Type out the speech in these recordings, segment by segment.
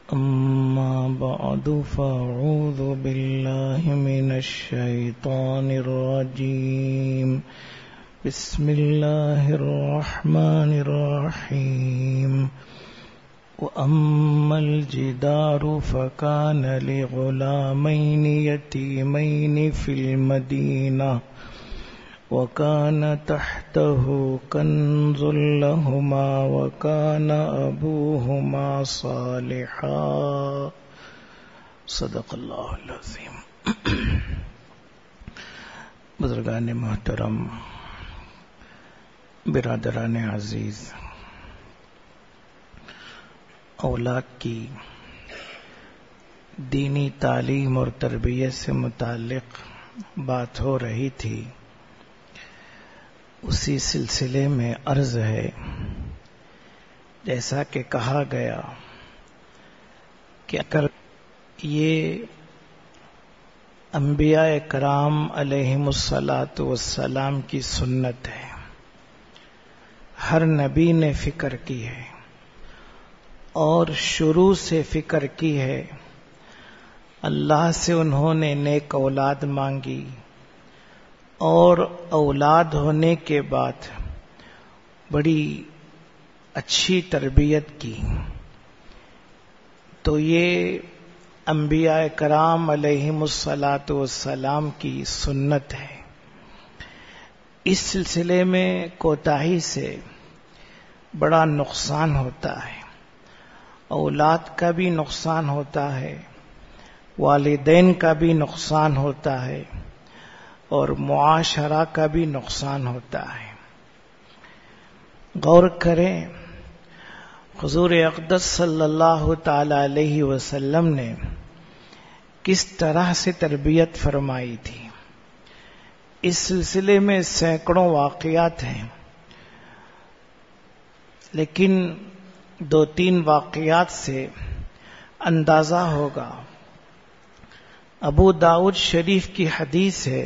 أما بعد فأعوذ بالله من الشيطان الرجيم بسم الله الرحمن الرحيم وأما الجدار فكان لغلامين يتيمين في المدينة وكان تحته كنز لهما وكان أبوهما صالحا صدق اللہ العظیم۔ بزرگان محترم، برادران عزیز، اولاد کی دینی تعلیم اور تربیت سے متعلق بات ہو رہی تھی، اسی سلسلے میں عرض ہے، جیسا کہ کہا گیا کہ اگر یہ انبیاء کرام علیہم الصلاۃ والسلام کی سنت ہے، ہر نبی نے فکر کی ہے اور شروع سے فکر کی ہے، اللہ سے انہوں نے نیک اولاد مانگی اور اولاد ہونے کے بعد بڑی اچھی تربیت کی، تو یہ انبیاء کرام علیہم الصلاۃ والسلام کی سنت ہے۔ اس سلسلے میں کوتاہی سے بڑا نقصان ہوتا ہے، اولاد کا بھی نقصان ہوتا ہے، والدین کا بھی نقصان ہوتا ہے اور معاشرہ کا بھی نقصان ہوتا ہے۔ غور کریں، حضور اقدس صلی اللہ تعالی علیہ وسلم نے کس طرح سے تربیت فرمائی تھی۔ اس سلسلے میں سینکڑوں واقعات ہیں، لیکن دو تین واقعات سے اندازہ ہوگا۔ ابو داؤد شریف کی حدیث ہے،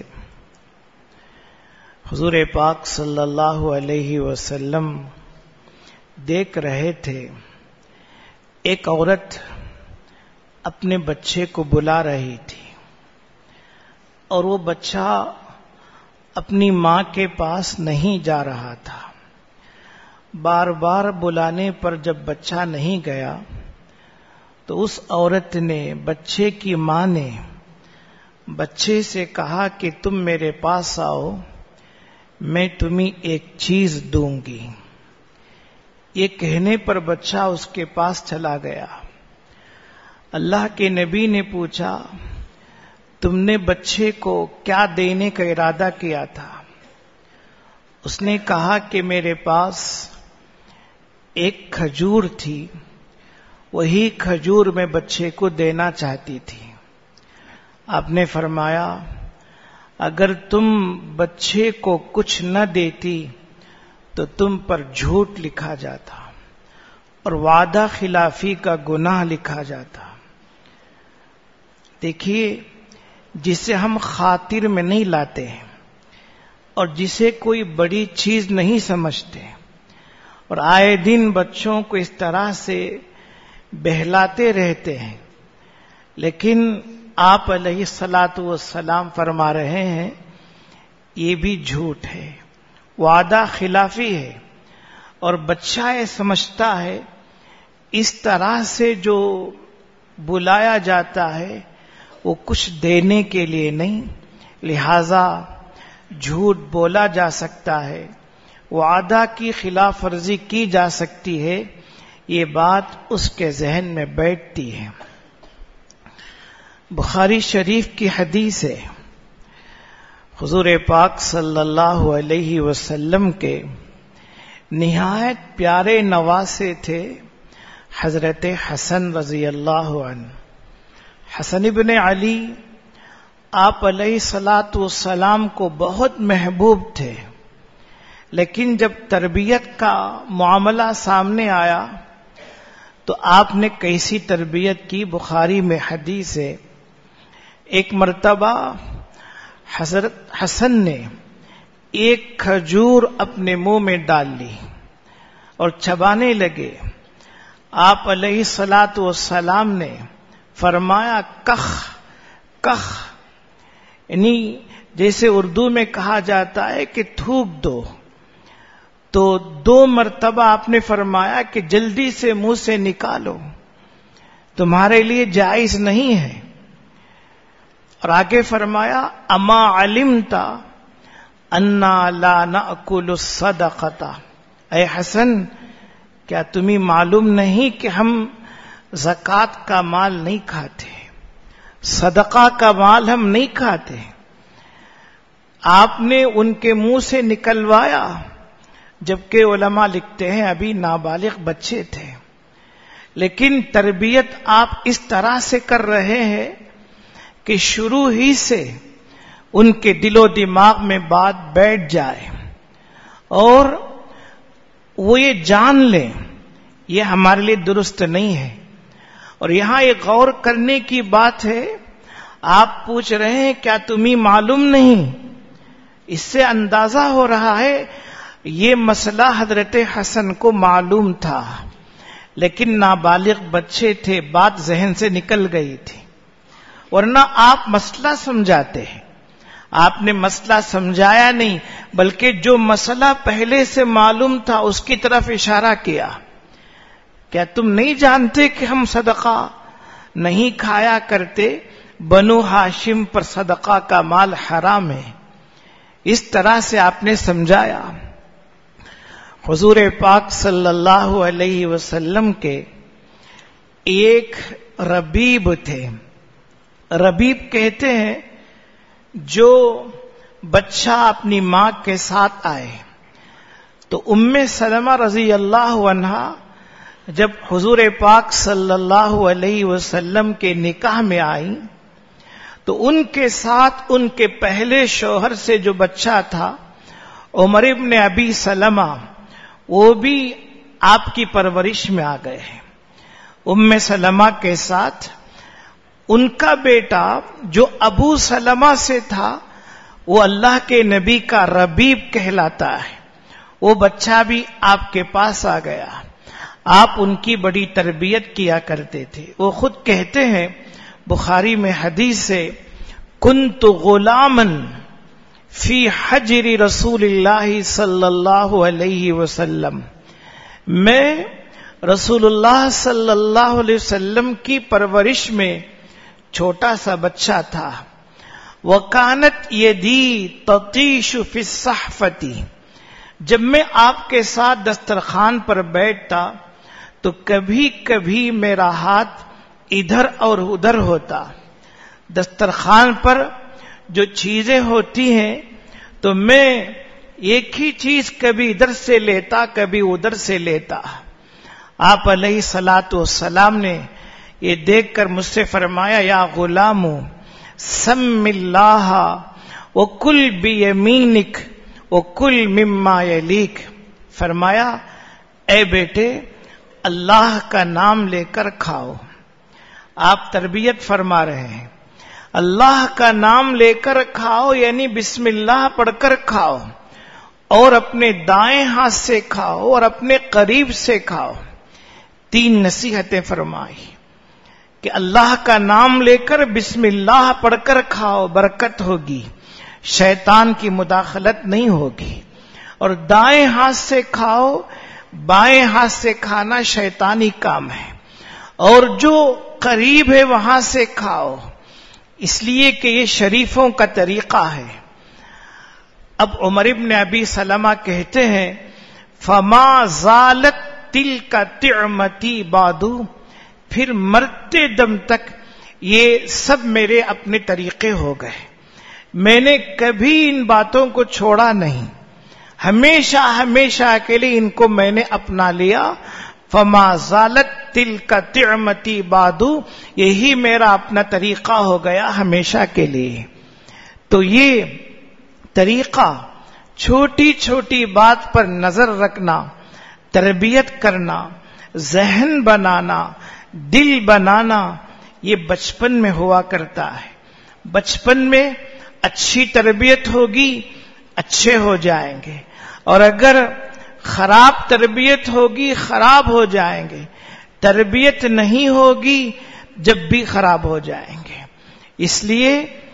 حضور پاک صلی اللہ علیہ وسلم دیکھ رہے تھے ایک عورت اپنے بچے کو بلا رہی تھی اور وہ بچہ اپنی ماں کے پاس نہیں جا رہا تھا۔ بار بار بلانے پر جب بچہ نہیں گیا تو اس عورت نے، بچے کی ماں نے بچے سے کہا کہ تم میرے پاس آؤ، میں تمہیں ایک چیز دوں گی۔ یہ کہنے پر بچہ اس کے پاس چلا گیا۔ اللہ کے نبی نے پوچھا، تم نے بچے کو کیا دینے کا ارادہ کیا تھا؟ اس نے کہا کہ میرے پاس ایک کھجور تھی، وہی کھجور میں بچے کو دینا چاہتی تھی۔ آپ نے فرمایا، اگر تم بچے کو کچھ نہ دیتی تو تم پر جھوٹ لکھا جاتا اور وعدہ خلافی کا گناہ لکھا جاتا۔ دیکھیے، جسے ہم خاطر میں نہیں لاتے ہیں اور جسے کوئی بڑی چیز نہیں سمجھتے اور آئے دن بچوں کو اس طرح سے بہلاتے رہتے ہیں، لیکن آپ علیہ الصلاۃ والسلام فرما رہے ہیں یہ بھی جھوٹ ہے، وعدہ خلافی ہے، اور بچہ یہ سمجھتا ہے اس طرح سے جو بلایا جاتا ہے وہ کچھ دینے کے لیے نہیں، لہذا جھوٹ بولا جا سکتا ہے، وعدہ کی خلاف ورزی کی جا سکتی ہے، یہ بات اس کے ذہن میں بیٹھتی ہے۔ بخاری شریف کی حدیث ہے، حضور پاک صلی اللہ علیہ وسلم کے نہایت پیارے نواسے تھے حضرت حسن رضی اللہ عنہ۔ حسن ابن علی آپ علیہ الصلاۃ والسلام کو بہت محبوب تھے، لیکن جب تربیت کا معاملہ سامنے آیا تو آپ نے کیسی تربیت کی؟ بخاری میں حدیث ہے، ایک مرتبہ حضرت حسن نے ایک کھجور اپنے منہ میں ڈال لی اور چبانے لگے۔ آپ علیہ الصلاۃ والسلام نے فرمایا کخ کخ، یعنی جیسے اردو میں کہا جاتا ہے کہ تھوک دو، تو 2 مرتبہ آپ نے فرمایا کہ جلدی سے منہ سے نکالو، تمہارے لیے جائز نہیں ہے۔ اور آگے فرمایا اما علمت انا لا ناکل الصدقۃ، اے حسن کیا تمہیں معلوم نہیں کہ ہم زکوٰۃ کا مال نہیں کھاتے، صدقہ کا مال ہم نہیں کھاتے۔ آپ نے ان کے منہ سے نکلوایا، جبکہ علماء لکھتے ہیں ابھی نابالغ بچے تھے، لیکن تربیت آپ اس طرح سے کر رہے ہیں کہ شروع ہی سے ان کے دل و دماغ میں بات بیٹھ جائے اور وہ یہ جان لیں یہ ہمارے لیے درست نہیں ہے۔ اور یہاں ایک غور کرنے کی بات ہے، آپ پوچھ رہے ہیں کیا تمہیں معلوم نہیں؟ اس سے اندازہ ہو رہا ہے یہ مسئلہ حضرت حسن کو معلوم تھا، لیکن نابالغ بچے تھے، بات ذہن سے نکل گئی تھی، ورنہ آپ مسئلہ سمجھاتے ہیں۔ آپ نے مسئلہ سمجھایا نہیں، بلکہ جو مسئلہ پہلے سے معلوم تھا اس کی طرف اشارہ کیا۔ کیا تم نہیں جانتے کہ ہم صدقہ نہیں کھایا کرتے؟ بنو ہاشم پر صدقہ کا مال حرام ہے۔ اس طرح سے آپ نے سمجھایا۔ حضور پاک صلی اللہ علیہ وسلم کے ایک ربیب تھے، ربیب کہتے ہیں جو بچہ اپنی ماں کے ساتھ آئے، تو ام سلمہ رضی اللہ عنہا جب حضور پاک صلی اللہ علیہ وسلم کے نکاح میں آئیں تو ان کے ساتھ ان کے پہلے شوہر سے جو بچہ تھا عمر ابن ابی سلمہ، وہ بھی آپ کی پرورش میں آ گئے ہیں۔ ام سلمہ کے ساتھ ان کا بیٹا جو ابو سلمہ سے تھا وہ اللہ کے نبی کا ربیب کہلاتا ہے، وہ بچہ بھی آپ کے پاس آ گیا۔ آپ ان کی بڑی تربیت کیا کرتے تھے۔ وہ خود کہتے ہیں بخاری میں حدیث سے، کنت غلاما فی حجر رسول اللہ صلی اللہ علیہ وسلم، میں رسول اللہ صلی اللہ علیہ وسلم کی پرورش میں چھوٹا سا بچہ تھا۔ وکانت یدی تطیش فی الصحفۃ، جب میں آپ کے ساتھ دسترخوان پر بیٹھتا تو کبھی کبھی میرا ہاتھ ادھر اور ادھر ہوتا۔ دسترخوان پر جو چیزیں ہوتی ہیں تو میں ایک ہی چیز کبھی ادھر سے لیتا کبھی ادھر سے لیتا۔ آپ علیہ الصلاۃ والسلام نے یہ دیکھ کر مجھ سے فرمایا، یا غلام سم اللہ وکل بیمینک وکل مما یلیک، فرمایا اے بیٹے اللہ کا نام لے کر کھاؤ۔ آپ تربیت فرما رہے ہیں، اللہ کا نام لے کر کھاؤ یعنی بسم اللہ پڑھ کر کھاؤ، اور اپنے دائیں ہاتھ سے کھاؤ اور اپنے قریب سے کھاؤ۔ 3 نصیحتیں فرمائی کہ اللہ کا نام لے کر بسم اللہ پڑھ کر کھاؤ، برکت ہوگی، شیطان کی مداخلت نہیں ہوگی، اور دائیں ہاتھ سے کھاؤ، بائیں ہاتھ سے کھانا شیطانی کام ہے، اور جو قریب ہے وہاں سے کھاؤ، اس لیے کہ یہ شریفوں کا طریقہ ہے۔ اب عمر ابن ابی سلمہ کہتے ہیں فما زالت تلک طعمتی بعد، پھر مرتے دم تک یہ سب میرے اپنے طریقے ہو گئے، میں نے کبھی ان باتوں کو چھوڑا نہیں، ہمیشہ ہمیشہ کے لیے ان کو میں نے اپنا لیا۔ فما زالت تلک طعمتی بعد، یہی میرا اپنا طریقہ ہو گیا ہمیشہ کے لیے۔ تو یہ طریقہ چھوٹی چھوٹی بات پر نظر رکھنا، تربیت کرنا، ذہن بنانا، دل بنانا، یہ بچپن میں ہوا کرتا ہے۔ بچپن میں اچھی تربیت ہوگی، اچھے ہو جائیں گے، اور اگر خراب تربیت ہوگی خراب ہو جائیں گے۔ تربیت نہیں ہوگی جب بھی خراب ہو جائیں گے. اس لیے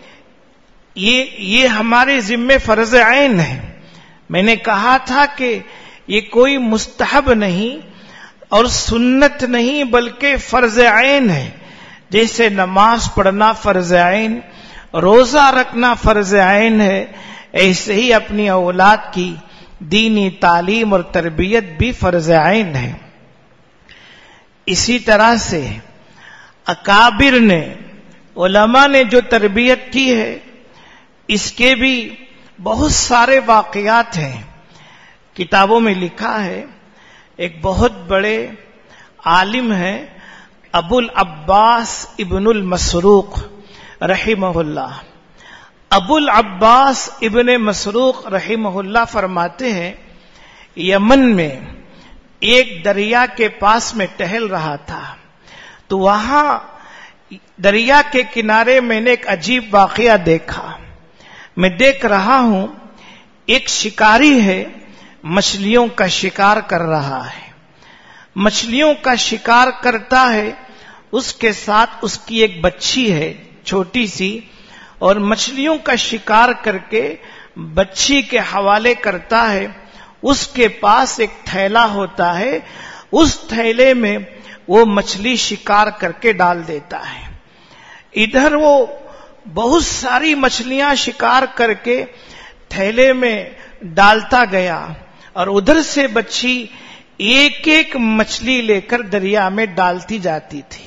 یہ ہمارے ذمے فرض عین ہے. میں نے کہا تھا کہ یہ کوئی مستحب نہیں اور سنت نہیں بلکہ فرض عین ہے. جیسے نماز پڑھنا فرض عین، روزہ رکھنا فرض عین ہے، ایسے ہی اپنی اولاد کی دینی تعلیم اور تربیت بھی فرض عین ہے. اسی طرح سے اکابر نے، علماء نے جو تربیت کی ہے اس کے بھی بہت سارے واقعات ہیں. کتابوں میں لکھا ہے، ایک بہت بڑے عالم ہیں ابو العباس ابن المسروق رحمہ اللہ. ابو العباس ابن مسروق رحمہ اللہ فرماتے ہیں، یمن میں ایک دریا کے پاس میں ٹہل رہا تھا تو وہاں دریا کے کنارے میں نے ایک عجیب واقعہ دیکھا. میں دیکھ رہا ہوں ایک شکاری ہے، مچھلیوں کا شکار کر رہا ہے. مچھلیوں کا شکار کرتا ہے، اس کے ساتھ اس کی ایک بچی ہے چھوٹی سی، اور مچھلیوں کا شکار کر کے بچی کے حوالے کرتا ہے. اس کے پاس ایک تھیلا ہوتا ہے، اس تھیلے میں وہ مچھلی شکار کر کے ڈال دیتا ہے. ادھر وہ بہت ساری مچھلیاں شکار کر کے تھیلے میں ڈالتا گیا اور ادھر سے بچی ایک ایک مچھلی لے کر دریا میں ڈالتی جاتی تھی.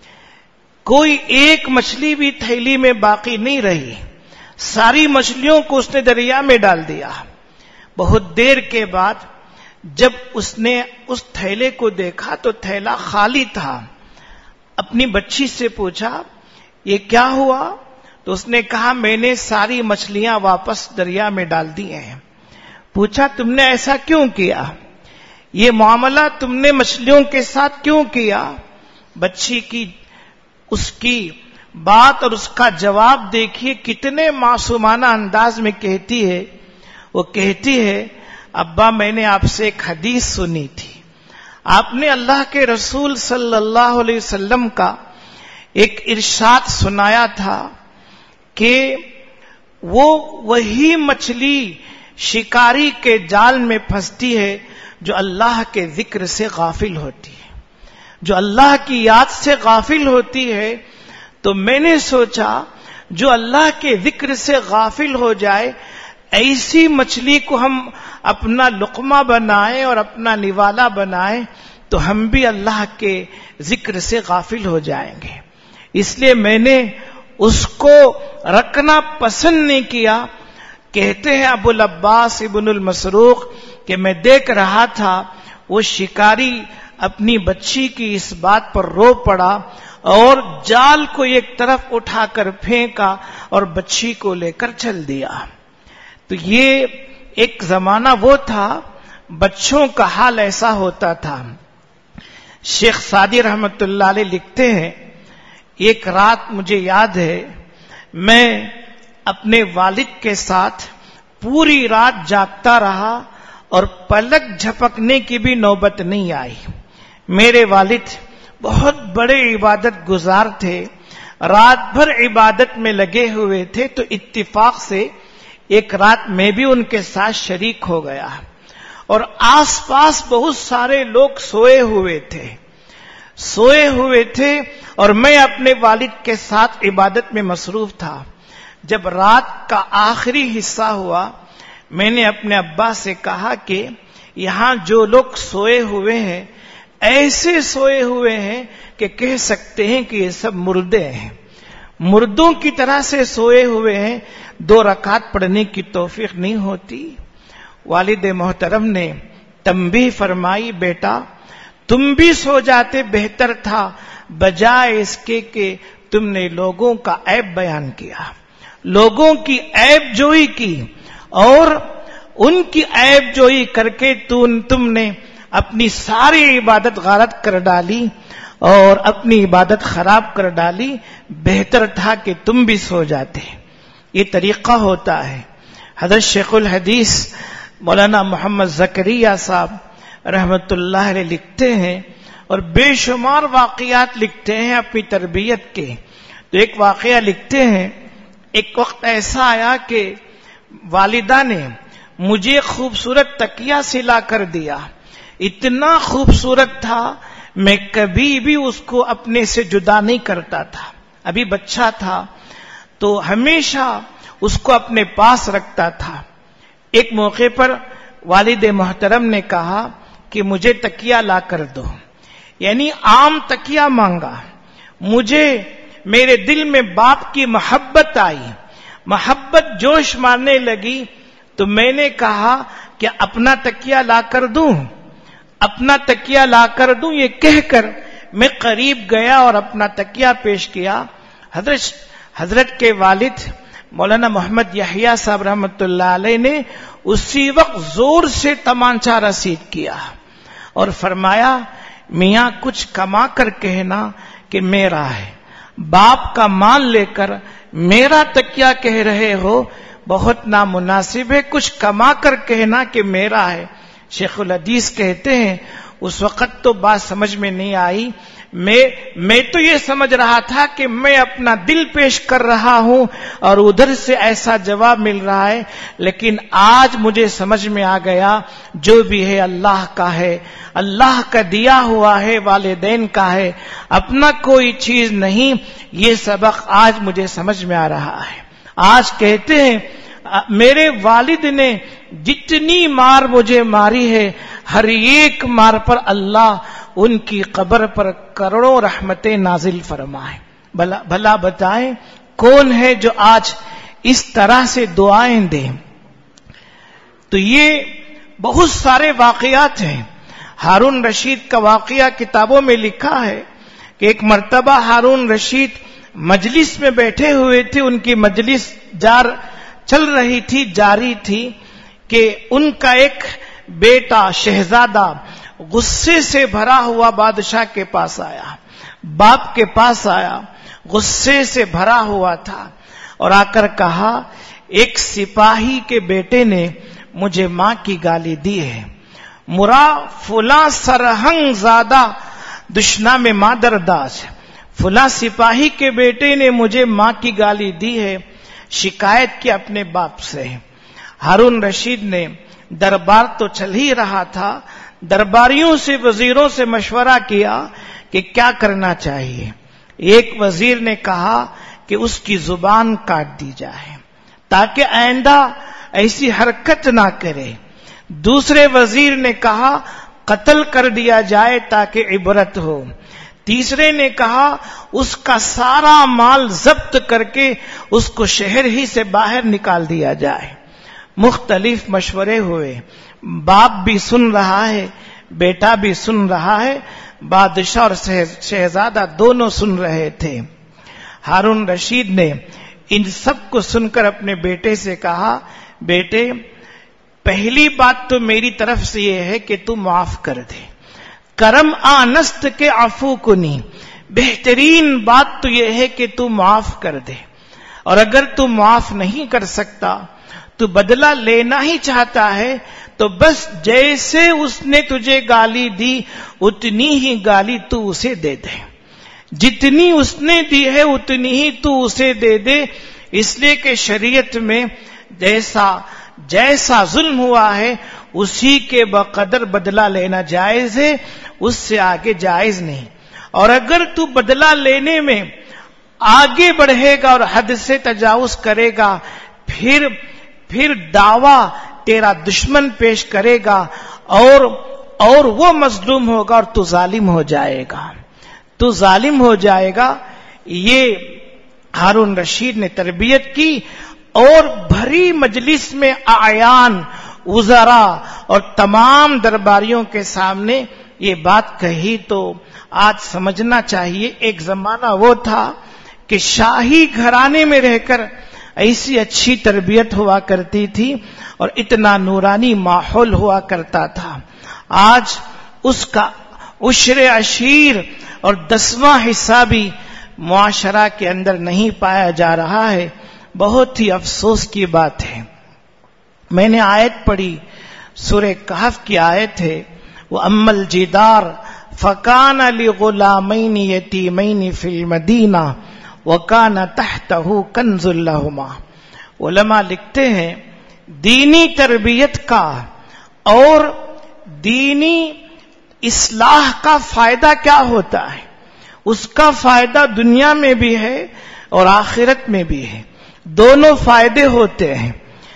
کوئی ایک مچھلی بھی تھیلی میں باقی نہیں رہی، ساری مچھلیوں کو اس نے دریا میں ڈال دیا. بہت دیر کے بعد جب اس نے اس تھیلے کو دیکھا تو تھیلا خالی تھا. اپنی بچی سے پوچھا یہ کیا ہوا؟ تو اس نے کہا میں نے ساری مچھلیاں واپس دریا میں ڈال دی ہیں. پوچھا تم نے ایسا کیوں کیا؟ یہ معاملہ تم نے مچھلیوں کے ساتھ کیوں کیا؟ بچی کی اس کی بات اور اس کا جواب دیکھیے کتنے معصومانہ انداز میں کہتی ہے. وہ کہتی ہے ابا میں نے آپ سے ایک حدیث سنی تھی، آپ نے اللہ کے رسول صلی اللہ علیہ وسلم کا ایک ارشاد سنایا تھا کہ وہی مچھلی شکاری کے جال میں پھنستی ہے جو اللہ کے ذکر سے غافل ہوتی ہے، جو اللہ کی یاد سے غافل ہوتی ہے. تو میں نے سوچا جو اللہ کے ذکر سے غافل ہو جائے ایسی مچھلی کو ہم اپنا لقمہ بنائیں اور اپنا نوالا بنائیں تو ہم بھی اللہ کے ذکر سے غافل ہو جائیں گے. اس لیے میں نے اس کو رکھنا پسند نہیں کیا. کہتے ہیں ابو العباس ابن المسروق کہ میں دیکھ رہا تھا وہ شکاری اپنی بچی کی اس بات پر رو پڑا اور جال کو ایک طرف اٹھا کر پھینکا اور بچی کو لے کر چل دیا. تو یہ ایک زمانہ وہ تھا بچوں کا حال ایسا ہوتا تھا. شیخ سعدی رحمت اللہ علیہ لکھتے ہیں ایک رات مجھے یاد ہے میں اپنے والد کے ساتھ پوری رات جاگتا رہا اور پلک جھپکنے کی بھی نوبت نہیں آئی. میرے والد بہت بڑے عبادت گزار تھے، رات بھر عبادت میں لگے ہوئے تھے. تو اتفاق سے ایک رات میں بھی ان کے ساتھ شریک ہو گیا اور آس پاس بہت سارے لوگ سوئے ہوئے تھے اور میں اپنے والد کے ساتھ عبادت میں مصروف تھا. جب رات کا آخری حصہ ہوا میں نے اپنے ابا سے کہا کہ یہاں جو لوگ سوئے ہوئے ہیں ایسے سوئے ہوئے ہیں کہ کہہ سکتے ہیں کہ یہ سب مردے ہیں، مردوں کی طرح سے سوئے ہوئے ہیں، 2 رکعت پڑھنے کی توفیق نہیں ہوتی. والد محترم نے تنبیہ فرمائی بیٹا تم بھی سو جاتے بہتر تھا بجائے اس کے کہ تم نے لوگوں کا عیب بیان کیا، لوگوں کی عیب جوئی کی اور ان کی عیب جوئی کر کے تم نے اپنی ساری عبادت غارت کر ڈالی اور اپنی عبادت خراب کر ڈالی. بہتر تھا کہ تم بھی سو جاتے. یہ طریقہ ہوتا ہے. حضرت شیخ الحدیث مولانا محمد زکریا صاحب رحمت اللہ علیہ لکھتے ہیں اور بے شمار واقعات لکھتے ہیں اپنی تربیت کے. تو ایک واقعہ لکھتے ہیں، ایک وقت ایسا آیا کہ والدہ نے مجھے خوبصورت تکیہ سلا کر دیا. اتنا خوبصورت تھا، میں کبھی بھی اس کو اپنے سے جدا نہیں کرتا تھا. ابھی بچہ تھا تو ہمیشہ اس کو اپنے پاس رکھتا تھا. ایک موقع پر والد محترم نے کہا کہ مجھے تکیہ لا کر دو، یعنی عام تکیہ مانگا. مجھے میرے دل میں باپ کی محبت آئی، محبت جوش مارنے لگی. تو میں نے کہا کہ اپنا تکیہ لا کر دوں، اپنا تکیہ لا کر دوں. یہ کہہ کر میں قریب گیا اور اپنا تکیہ پیش کیا. حضرت کے والد مولانا محمد یحییٰ صاحب رحمۃ اللہ علیہ نے اسی وقت زور سے تمانچہ رسید کیا اور فرمایا، میاں کچھ کما کر کہنا کہ میرا ہے. باپ کا مال لے کر میرا تکیہ کہہ رہے ہو، بہت نامناسب ہے. کچھ کما کر کہنا کہ میرا ہے. شیخ الحدیث کہتے ہیں اس وقت تو بات سمجھ میں نہیں آئی. میں تو یہ سمجھ رہا تھا کہ میں اپنا دل پیش کر رہا ہوں اور ادھر سے ایسا جواب مل رہا ہے. لیکن آج مجھے سمجھ میں آ گیا جو بھی ہے اللہ کا ہے، اللہ کا دیا ہوا ہے، والدین کا ہے، اپنا کوئی چیز نہیں. یہ سبق آج مجھے سمجھ میں آ رہا ہے. آج کہتے ہیں میرے والد نے جتنی مار مجھے ماری ہے، ہر ایک مار پر اللہ ان کی قبر پر کروڑوں رحمتیں نازل فرمائے. بھلا بتائیں کون ہے جو آج اس طرح سے دعائیں دیں؟ تو یہ بہت سارے واقعات ہیں. ہارون رشید کا واقعہ کتابوں میں لکھا ہے کہ ایک مرتبہ ہارون رشید مجلس میں بیٹھے ہوئے تھے. ان کی مجلس چل رہی تھی، جاری تھی کہ ان کا ایک بیٹا شہزادہ غصے سے بھرا ہوا بادشاہ کے پاس آیا، باپ کے پاس آیا، غصے سے بھرا ہوا تھا اور آ کر کہا، ایک سپاہی کے بیٹے نے مجھے ماں کی گالی دی ہے. مرا فلاں سرہنگ زادہ دشنا میں مادر داس، فلاں سپاہی کے بیٹے نے مجھے ماں کی گالی دی ہے. شکایت کی اپنے باپ سے. ہارون رشید نے دربار تو چل ہی رہا تھا، درباریوں سے، وزیروں سے مشورہ کیا کہ کیا کرنا چاہیے. ایک وزیر نے کہا کہ اس کی زبان کاٹ دی جائے تاکہ آئندہ ایسی حرکت نہ کرے. دوسرے وزیر نے کہا قتل کر دیا جائے تاکہ عبرت ہو. تیسرے نے کہا اس کا سارا مال ضبط کر کے اس کو شہر ہی سے باہر نکال دیا جائے. مختلف مشورے ہوئے. باپ بھی سن رہا ہے، بیٹا بھی سن رہا ہے، بادشاہ اور شہزادہ دونوں سن رہے تھے. ہارون رشید نے ان سب کو سن کر اپنے بیٹے سے کہا، بیٹے پہلی بات تو میری طرف سے یہ ہے کہ تو معاف کر دے. کرم آنست کے عفو کنی، بہترین بات تو یہ ہے کہ تو معاف کر دے. اور اگر تو معاف نہیں کر سکتا، تو بدلہ لینا ہی چاہتا ہے، تو بس جیسے اس نے تجھے گالی دی اتنی ہی گالی تو اسے دے دے. جتنی اس نے دی ہے اتنی ہی تو اسے دے دے. اس لیے کہ شریعت میں جیسا ظلم ہوا ہے اسی کے بقدر بدلہ لینا جائز ہے، اس سے آگے جائز نہیں. اور اگر تو بدلہ لینے میں آگے بڑھے گا اور حد سے تجاوز کرے گا، پھر دعویٰ تیرا دشمن پیش کرے گا اور وہ مظلوم ہوگا اور تو ظالم ہو جائے گا، تو ظالم ہو جائے گا. یہ ہارون رشید نے تربیت کی اور بھری مجلس میں اعیان، وزراء اور تمام درباریوں کے سامنے یہ بات کہی. تو آج سمجھنا چاہیے ایک زمانہ وہ تھا کہ شاہی گھرانے میں رہ کر ایسی اچھی تربیت ہوا کرتی تھی اور اتنا نورانی ماحول ہوا کرتا تھا. آج اس کا عشر عشیر اور 10واں حصہ بھی معاشرہ کے اندر نہیں پایا جا رہا ہے. بہت ہی افسوس کی بات ہے. میں نے آیت پڑھی، سورہ کہف کی آیت ہے، وَأَمَّا الْجِدَارُ فکان لغلامین یتیمین فی المدینہ وکان تحتہ کنز لہما. علماء لکھتے ہیں دینی تربیت کا اور دینی اصلاح کا فائدہ کیا ہوتا ہے؟ اس کا فائدہ دنیا میں بھی ہے اور آخرت میں بھی ہے، دونوں فائدے ہوتے ہیں.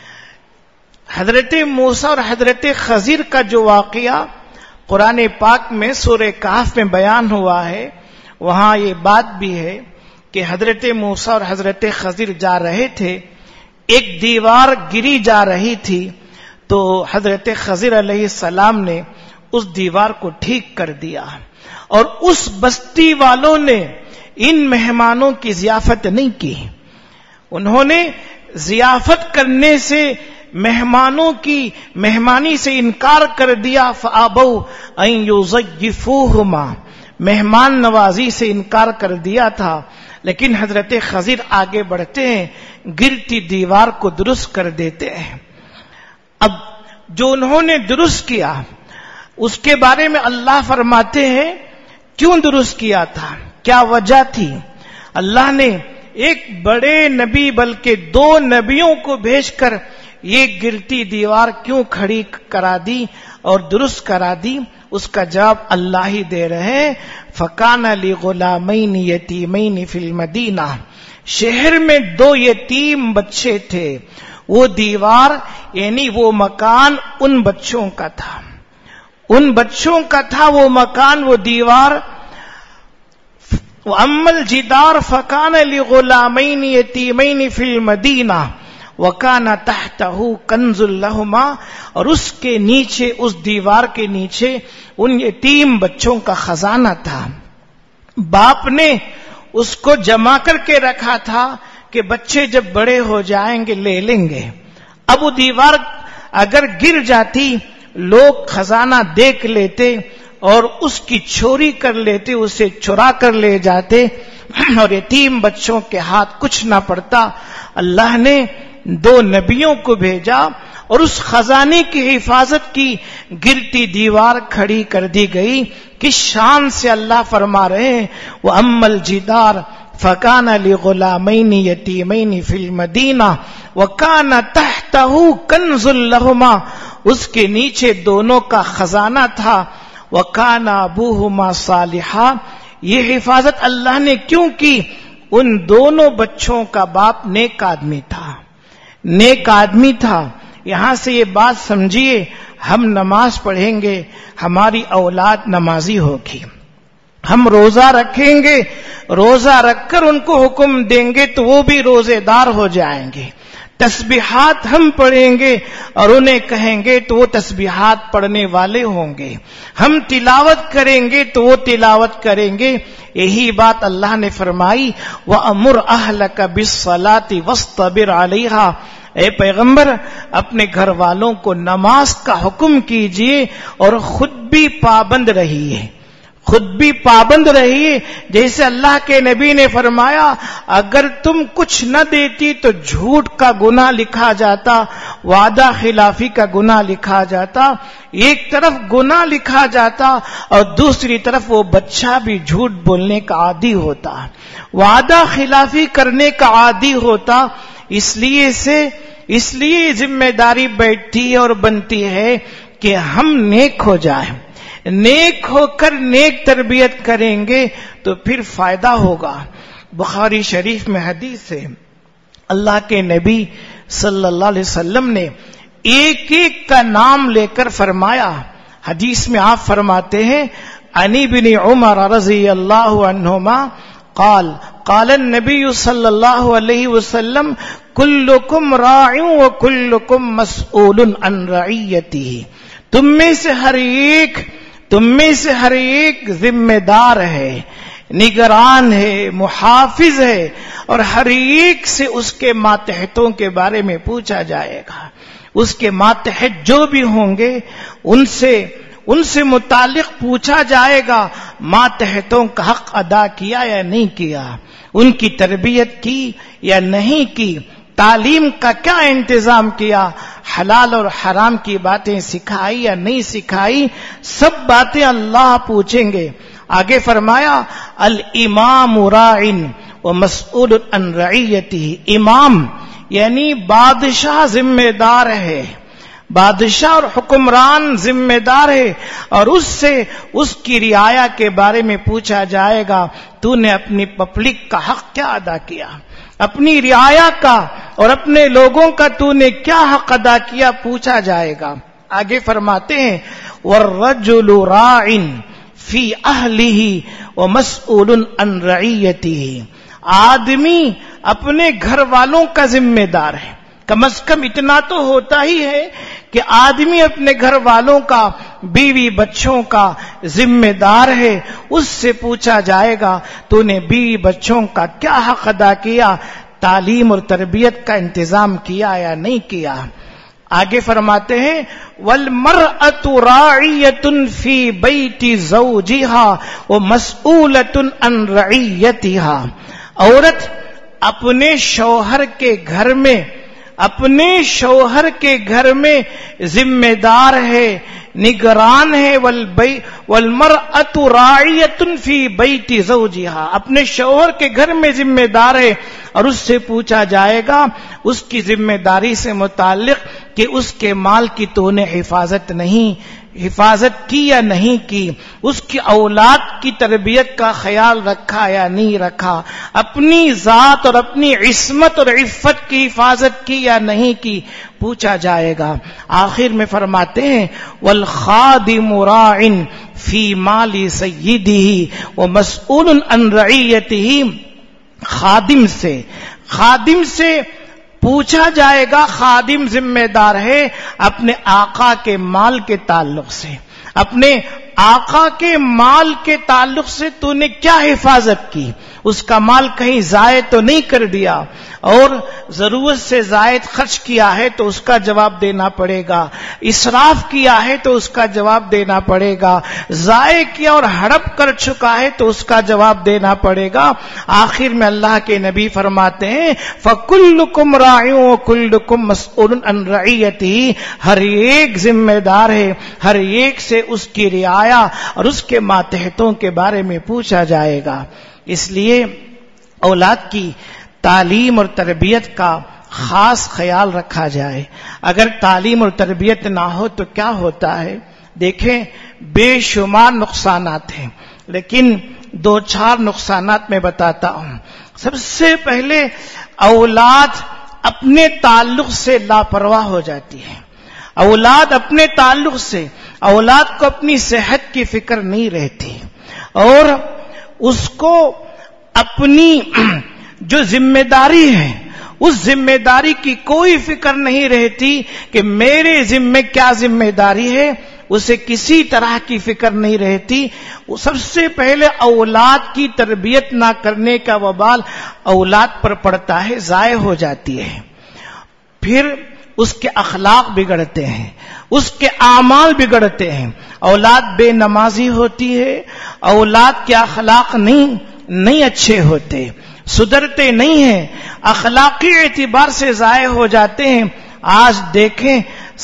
حضرت موسیٰ اور حضرت خضر کا جو واقعہ قرآن پاک میں سورہ کہف میں بیان ہوا ہے، وہاں یہ بات بھی ہے کہ حضرت موسیٰ اور حضرت خضر جا رہے تھے، ایک دیوار گری جا رہی تھی، تو حضرت خضر علیہ السلام نے اس دیوار کو ٹھیک کر دیا، اور اس بستی والوں نے ان مہمانوں کی ضیافت نہیں کی. انہوں نے ضیافت کرنے سے، مہمانوں کی مہمانی سے انکار کر دیا. فَأَبَوْا أَن يُضَيِّفُوهُمَا، مہمان نوازی سے انکار کر دیا تھا. لیکن حضرت خضر آگے بڑھتے ہیں، گرتی دیوار کو درست کر دیتے ہیں. اب جو انہوں نے درست کیا اس کے بارے میں اللہ فرماتے ہیں کیوں درست کیا تھا، کیا وجہ تھی. اللہ نے ایک بڑے نبی بلکہ 2 نبیوں کو بھیج کر یہ گرتی دیوار کیوں کھڑی کرا دی اور درست کرا دی؟ اس کا جواب اللہ ہی دے رہے ہیں. فَكَانَ لِغُلَامَيْنِ يَتِيمَيْنِ فِي الْمَدِينَةِ، شہر میں 2 یتیم بچے تھے. وہ دیوار یعنی وہ مکان ان بچوں کا تھا، ان بچوں کا تھا وہ مکان، وہ دیوار. وَأَمَّا الْجِدَارُ فَكَانَ لِغُلَامَيْنِ يَتِيمَيْنِ فِي الْمَدِينَةِ وَكَانَ تَحْتَهُ كَنْزٌ لَهُمَا، اور اس کے نیچے، اس دیوار کے نیچے ان یتیم بچوں کا خزانہ تھا. باپ نے اس کو جمع کر کے رکھا تھا کہ بچے جب بڑے ہو جائیں گے لے لیں گے. اب وہ دیوار اگر گر جاتی لوگ خزانہ دیکھ لیتے اور اس کی چوری کر لیتے، اسے چرا کر لے جاتے اور یتیم بچوں کے ہاتھ کچھ نہ پڑتا. اللہ نے 2 نبیوں کو بھیجا اور اس خزانے کی حفاظت کی. گرتی دیوار کھڑی کر دی گئی. کس شان سے اللہ فرما رہے ہیں وَأَمَّا الْجِدَارُ فَكَانَ لِغُلَامَيْنِ يَتِيمَيْنِ فِي الْمَدِينَةِ وَكَانَ تَحْتَهُ كَنْزٌ لَهُمَا، اس کے نیچے دونوں کا خزانہ تھا. وَكَانَ أَبُوهُمَا صَالِحًا، یہ حفاظت اللہ نے کیوں کی؟ ان دونوں بچوں کا باپ نیک آدمی تھا، نیک آدمی تھا. یہاں سے یہ بات سمجھیے، ہم نماز پڑھیں گے ہماری اولاد نمازی ہوگی، ہم روزہ رکھیں گے، روزہ رکھ کر ان کو حکم دیں گے تو وہ بھی روزے دار ہو جائیں گے. تسبیحات ہم پڑھیں گے اور انہیں کہیں گے تو وہ تسبیحات پڑھنے والے ہوں گے. ہم تلاوت کریں گے تو وہ تلاوت کریں گے. یہی بات اللہ نے فرمائی وَأَمُرْ أَهْلَكَ بِالصَّلَاةِ وَاصْطَبِرْ عَلَيْهَا، اے پیغمبر اپنے گھر والوں کو نماز کا حکم کیجئے اور خود بھی پابند رہیے، خود بھی پابند رہیے. جیسے اللہ کے نبی نے فرمایا اگر تم کچھ نہ دیتی تو جھوٹ کا گناہ لکھا جاتا، وعدہ خلافی کا گناہ لکھا جاتا. ایک طرف گناہ لکھا جاتا اور دوسری طرف وہ بچہ بھی جھوٹ بولنے کا عادی ہوتا، وعدہ خلافی کرنے کا عادی ہوتا. اس لیے ذمہ داری بیٹھتی اور بنتی ہے کہ ہم نیک ہو جائیں، نیک ہو کر نیک تربیت کریں گے تو پھر فائدہ ہوگا. بخاری شریف میں حدیث ہے، اللہ کے نبی صلی اللہ علیہ وسلم نے ایک ایک کا نام لے کر فرمایا. حدیث میں آپ فرماتے ہیں عن ابن عمر رضی اللہ عنہما قال قال النبی صلی اللہ علیہ وسلم کلکم راع وکلکم مسئول عن رعیتہ، تم میں سے ہر ایک ذمہ دار ہے، نگران ہے، محافظ ہے، اور ہر ایک سے اس کے ماتحتوں کے بارے میں پوچھا جائے گا. اس کے ماتحت جو بھی ہوں گے ان سے متعلق پوچھا جائے گا ماتحتوں کا حق ادا کیا یا نہیں کیا، ان کی تربیت کی یا نہیں کی. تعلیم کا کیا انتظام کیا، حلال اور حرام کی باتیں سکھائی یا نہیں سکھائی، سب باتیں اللہ پوچھیں گے۔ آگے فرمایا الامام راع ومسئول عن رعیتہ، امام یعنی بادشاہ ذمہ دار ہے، بادشاہ اور حکمران ذمہ دار ہے، اور اس سے اس کی رعایا کے بارے میں پوچھا جائے گا، تو نے اپنی پبلک کا حق کیا ادا کیا، اپنی رعایا کا اور اپنے لوگوں کا تو نے کیا حق ادا کیا، پوچھا جائے گا۔ آگے فرماتے ہیں والرجل راع فی اہلہ ومسئول عن رعیتہ، آدمی اپنے گھر والوں کا ذمہ دار ہے۔ کم از کم اتنا تو ہوتا ہی ہے کہ آدمی اپنے گھر والوں کا، بیوی بچوں کا ذمہ دار ہے، اس سے پوچھا جائے گا تو نے بیوی بچوں کا کیا حق ادا کیا، تعلیم اور تربیت کا انتظام کیا یا نہیں کیا۔ آگے فرماتے ہیں وَالْمَرْأَةُ رَاعِيَةٌ فِي بَيْتِ زَوْجِهَا وَمَسْئُولَةٌ عَنْ رَعِيَّتِهَا، عورت اپنے شوہر کے گھر میں، اپنے شوہر کے گھر میں ذمہ دار ہے، نگران ہے۔ والمرأة راعیة فی بیت زوجها، اپنے شوہر کے گھر میں ذمہ دار ہے، اور اس سے پوچھا جائے گا اس کی ذمہ داری سے متعلق کہ اس کے مال کی تو نے حفاظت کی یا نہیں کی، اس کی اولاد کی تربیت کا خیال رکھا یا نہیں رکھا، اپنی ذات اور اپنی عصمت اور عفت کی حفاظت کی یا نہیں کی، پوچھا جائے گا۔ آخر میں فرماتے ہیں والخادم راع فی مال سیدہ ومسئول عن رعیتہ، خادم سے پوچھا جائے گا، خادم ذمہ دار ہے اپنے آقا کے مال کے تعلق سے، اپنے آقا کے مال کے تعلق سے تو نے کیا حفاظت کی، اس کا مال کہیں ضائع تو نہیں کر دیا، اور ضرورت سے زائد خرچ کیا ہے تو اس کا جواب دینا پڑے گا، اسراف کیا ہے تو اس کا جواب دینا پڑے گا، ضائع کیا اور ہڑپ کر چکا ہے تو اس کا جواب دینا پڑے گا۔ آخر میں اللہ کے نبی فرماتے ہیں فَكُلُّكُمْ رَاعٍ وَكُلُّكُمْ مَسْئُولٌ عَنْ رَعِيَّتِهِ، ہر ایک ذمہ دار ہے، ہر ایک سے اس کی رعایا اور اس کے ماتحتوں کے بارے میں پوچھا جائے گا۔ اس لیے اولاد کی تعلیم اور تربیت کا خاص خیال رکھا جائے۔ اگر تعلیم اور تربیت نہ ہو تو کیا ہوتا ہے؟ دیکھیں بے شمار نقصانات ہیں، لیکن 2-4 نقصانات میں بتاتا ہوں۔ سب سے پہلے اولاد اپنے تعلق سے لاپرواہ ہو جاتی ہے، اولاد اپنے تعلق سے، اولاد کو اپنی صحت کی فکر نہیں رہتی، اور اس کو اپنی جو ذمہ داری ہے اس ذمہ داری کی کوئی فکر نہیں رہتی کہ میرے ذمہ کیا ذمہ داری ہے، اسے کسی طرح کی فکر نہیں رہتی۔ سب سے پہلے اولاد کی تربیت نہ کرنے کا وبال اولاد پر پڑتا ہے، ضائع ہو جاتی ہے، پھر اس کے اخلاق بگڑتے ہیں، اس کے اعمال بگڑتے ہیں، اولاد بے نمازی ہوتی ہے، اولاد کے اخلاق نہیں اچھے ہوتے، سدھرتے نہیں ہیں، اخلاقی اعتبار سے ضائع ہو جاتے ہیں۔ آج دیکھیں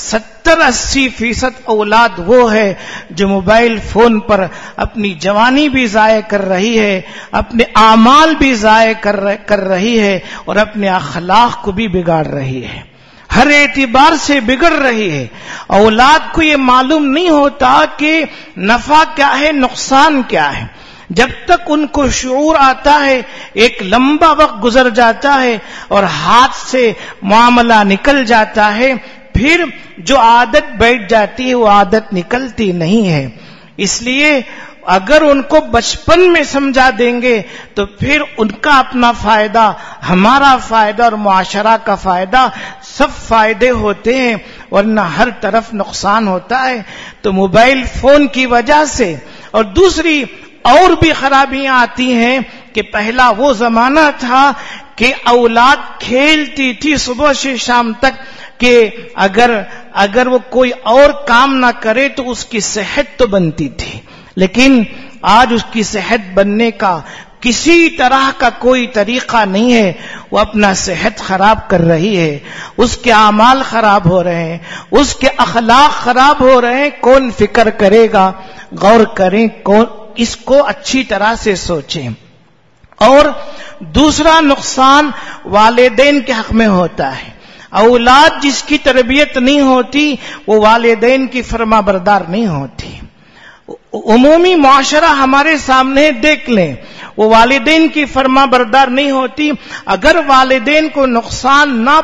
70-80% اولاد وہ ہے جو موبائل فون پر اپنی جوانی بھی ضائع کر رہی ہے، اپنے اعمال بھی ضائع کر رہی ہے، اور اپنے اخلاق کو بھی بگاڑ رہی ہے، ہر اعتبار سے بگڑ رہی ہے۔ اولاد کو یہ معلوم نہیں ہوتا کہ نفع کیا ہے، نقصان کیا ہے۔ جب تک ان کو شعور آتا ہے ایک لمبا وقت گزر جاتا ہے اور ہاتھ سے معاملہ نکل جاتا ہے، پھر جو عادت بیٹھ جاتی ہے وہ عادت نکلتی نہیں ہے۔ اس لیے اگر ان کو بچپن میں سمجھا دیں گے تو پھر ان کا اپنا فائدہ، ہمارا فائدہ اور معاشرہ کا فائدہ، سب فائدے ہوتے ہیں، ورنہ ہر طرف نقصان ہوتا ہے۔ تو موبائل فون کی وجہ سے اور دوسری اور بھی خرابیاں آتی ہیں کہ پہلا وہ زمانہ تھا کہ اولاد کھیلتی تھی صبح سے شام تک، کہ اگر وہ کوئی اور کام نہ کرے تو اس کی صحت تو بنتی تھی، لیکن آج اس کی صحت بننے کا کسی طرح کا کوئی طریقہ نہیں ہے۔ وہ اپنا صحت خراب کر رہی ہے، اس کے اعمال خراب ہو رہے ہیں، اس کے اخلاق خراب ہو رہے ہیں، کون فکر کرے گا؟ غور کریں، اس کو اچھی طرح سے سوچیں۔ اور دوسرا نقصان والدین کے حق میں ہوتا ہے۔ اولاد جس کی تربیت نہیں ہوتی وہ والدین کی فرما بردار نہیں ہوتی۔ عمومی معاشرہ ہمارے سامنے دیکھ لیں، وہ والدین کی فرما بردار نہیں ہوتی۔ اگر والدین کو نقصان نہ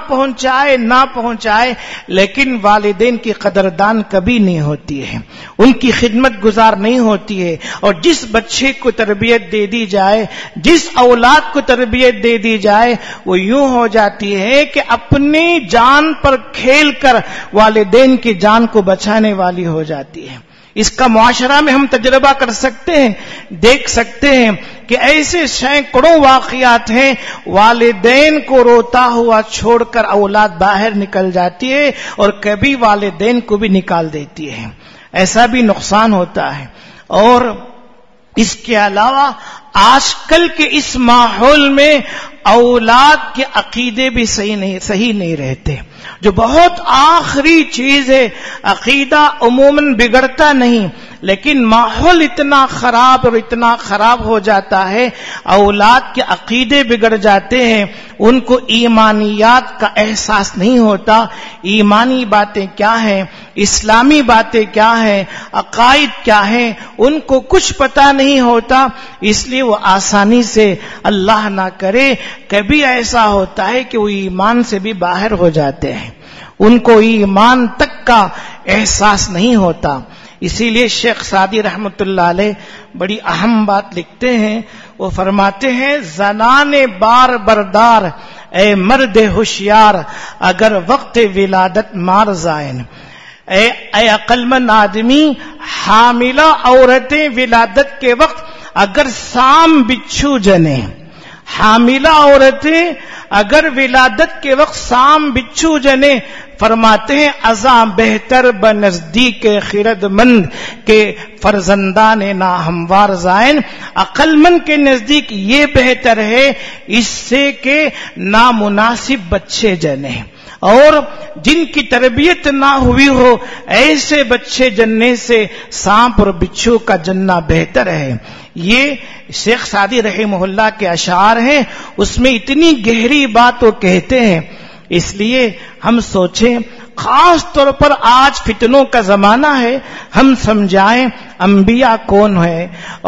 پہنچائے لیکن والدین کی قدردان کبھی نہیں ہوتی ہے، ان کی خدمت گزار نہیں ہوتی ہے۔ اور جس بچے کو تربیت دے دی جائے، جس اولاد کو تربیت دے دی جائے، وہ یوں ہو جاتی ہے کہ اپنی جان پر کھیل کر والدین کی جان کو بچانے والی ہو جاتی ہے۔ اس کا معاشرہ میں ہم تجربہ کر سکتے ہیں، دیکھ سکتے ہیں کہ ایسے سینکڑوں واقعات ہیں، والدین کو روتا ہوا چھوڑ کر اولاد باہر نکل جاتی ہے اور کبھی والدین کو بھی نکال دیتی ہے۔ ایسا بھی نقصان ہوتا ہے۔ اور اس کے علاوہ آج کل کے اس ماحول میں اولاد کے عقیدے بھی صحیح نہیں رہتے، جو بہت آخری چیز ہے۔ عقیدہ عموماً بگڑتا نہیں، لیکن ماحول اتنا خراب ہو جاتا ہے، اولاد کے عقیدے بگڑ جاتے ہیں، ان کو ایمانیات کا احساس نہیں ہوتا، ایمانی باتیں کیا ہیں، اسلامی باتیں کیا ہیں، عقائد کیا ہیں، ان کو کچھ پتہ نہیں ہوتا، اس لیے وہ آسانی سے، اللہ نہ کرے کبھی ایسا ہوتا ہے کہ وہ ایمان سے بھی باہر ہو جاتے ہیں، ان کو ایمان تک کا احساس نہیں ہوتا۔ اسی لیے شیخ سعدی رحمت اللہ علیہ بڑی اہم بات لکھتے ہیں، وہ فرماتے ہیں زنان بار بردار اے مرد ہوشیار، اگر وقت ولادت مار زائن۔ اے عقل مند آدمی، حاملہ عورتیں ولادت کے وقت اگر سام بچھو جنے، حاملہ عورتیں اگر ولادت کے وقت سام بچھو جنے، فرماتے ہیں ازاں بہتر بنزدیک خرد مند کے فرزندان نا ہموار زائن۔ عقل مند کے نزدیک یہ بہتر ہے اس سے کہ نامناسب بچے جنے، اور جن کی تربیت نہ ہوئی ہو ایسے بچے جننے سے سانپ اور بچھو کا جننا بہتر ہے۔ یہ شیخ سعدی رحمہ اللہ کے اشعار ہیں، اس میں اتنی گہری بات وہ کہتے ہیں۔ اس لیے ہم سوچیں، خاص طور پر آج فتنوں کا زمانہ ہے، ہم سمجھائیں انبیاء کون ہیں،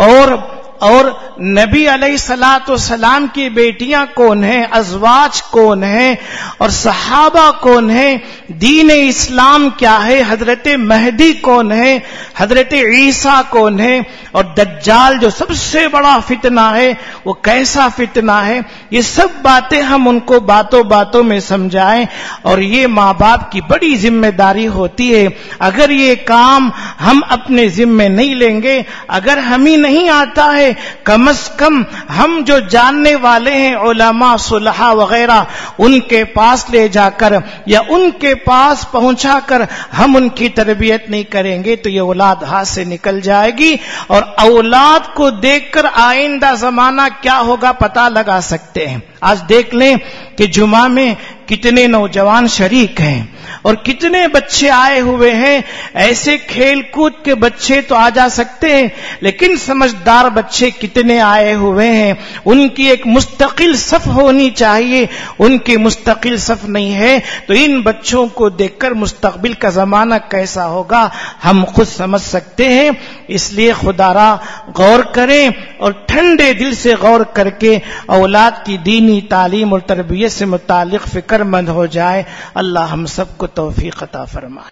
اور نبی علیہ الصلوۃ والسلام کی بیٹیاں کون ہیں، ازواج کون ہیں، اور صحابہ کون ہیں، دین اسلام کیا ہے، حضرت مہدی کون ہے، حضرت عیسیٰ کون ہے، اور دجال جو سب سے بڑا فتنہ ہے وہ کیسا فتنہ ہے۔ یہ سب باتیں ہم ان کو باتوں میں سمجھائیں، اور یہ ماں باپ کی بڑی ذمہ داری ہوتی ہے۔ اگر یہ کام ہم اپنے ذمے نہیں لیں گے، اگر ہمیں نہیں آتا ہے، کم از کم ہم جو جاننے والے ہیں علماء صلحاء وغیرہ، ان کے پاس لے جا کر یا ان کے پاس پہنچا کر ہم ان کی تربیت نہیں کریں گے تو یہ اولاد ہاتھ سے نکل جائے گی، اور اولاد کو دیکھ کر آئندہ زمانہ کیا ہوگا پتہ لگا سکتے ہیں۔ آج دیکھ لیں کہ جمعہ میں کتنے نوجوان شریک ہیں اور کتنے بچے آئے ہوئے ہیں۔ ایسے کھیل کود کے بچے تو آ جا سکتے ہیں، لیکن سمجھدار بچے کتنے آئے ہوئے ہیں، ان کی ایک مستقل صف ہونی چاہیے، ان کی مستقل صف نہیں ہے تو ان بچوں کو دیکھ کر مستقبل کا زمانہ کیسا ہوگا ہم خود سمجھ سکتے ہیں۔ اس لیے خدا را غور کریں اور ٹھنڈے دل سے غور کر کے اولاد کی دینی تعلیم اور تربیت سے متعلق فکر مند ہو جائے۔ اللہ ہم سب کو توفیق عطا فرمائے۔